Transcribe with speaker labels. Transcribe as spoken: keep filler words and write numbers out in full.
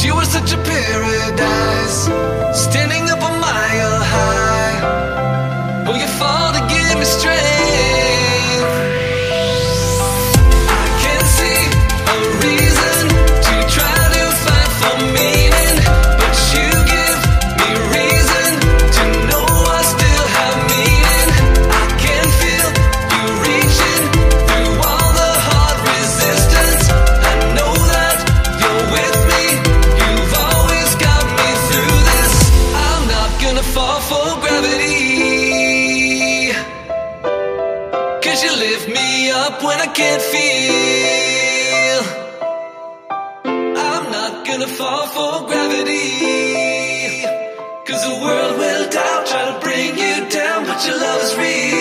Speaker 1: you were such a paradise, standing up a mile high. Oh, you fall to give me strength. I can't see a reason to try to fight for meaning, but you give me reason to know I still have meaning. I can feel you reaching through all the hard resistance. I know that you're with me. You've always got me through this. I'm not gonna fall for gravity, 'cause you lift me up when I can't feel. I'm not gonna fall for gravity, 'cause the world will doubt, try to bring you down, but your love is real.